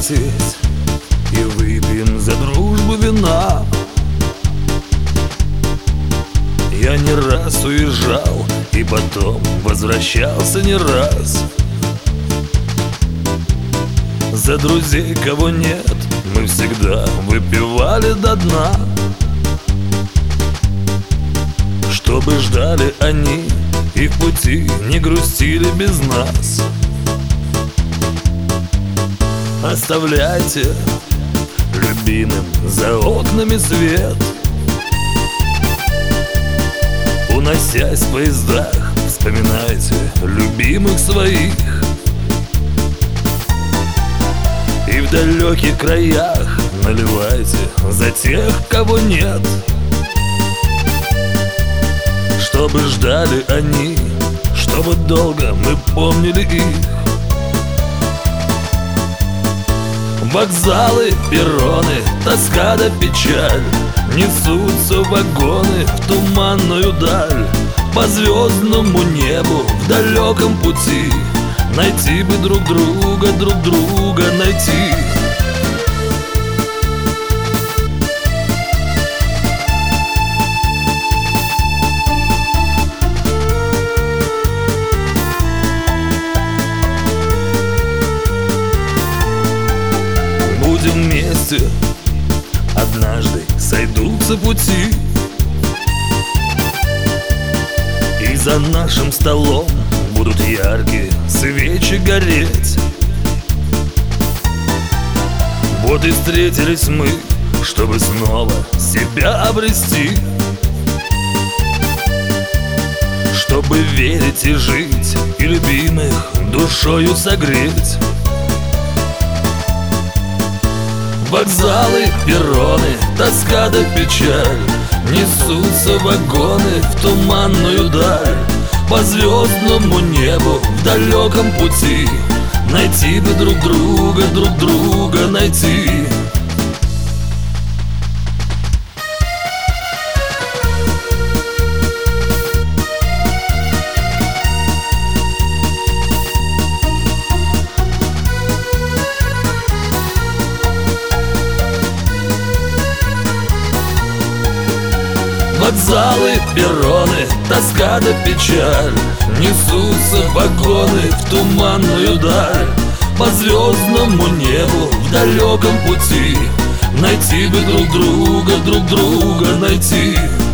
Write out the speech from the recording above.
встретить и выпьем за дружбу вина. Я не раз уезжал и потом возвращался не раз. За друзей, кого нет, мы всегда выпивали до дна, чтобы ждали они и в пути не грустили без нас. Оставляйте любимым за окнами свет, уносясь в поездах, вспоминайте любимых своих. И в далеких краях наливайте за тех, кого нет, чтобы ждали они, чтобы долго мы помнили их. Вокзалы, перроны, тоска да печаль, несутся вагоны в туманную даль. По звездному небу в далеком пути найти бы друг друга найти. Будем вместе, однажды сойдутся пути, и за нашим столом будут яркие свечи гореть. Вот и встретились мы, чтобы снова себя обрести, чтобы верить и жить, и любимых душою согреть. Вокзалы, перроны, тоска да печаль, несутся вагоны в туманную даль. По звездному небу в далеком пути найти бы друг друга найти. Вокзалы, перроны, тоска да печаль, несутся вагоны в туманную даль. По звездному небу в далеком пути найти бы друг друга найти.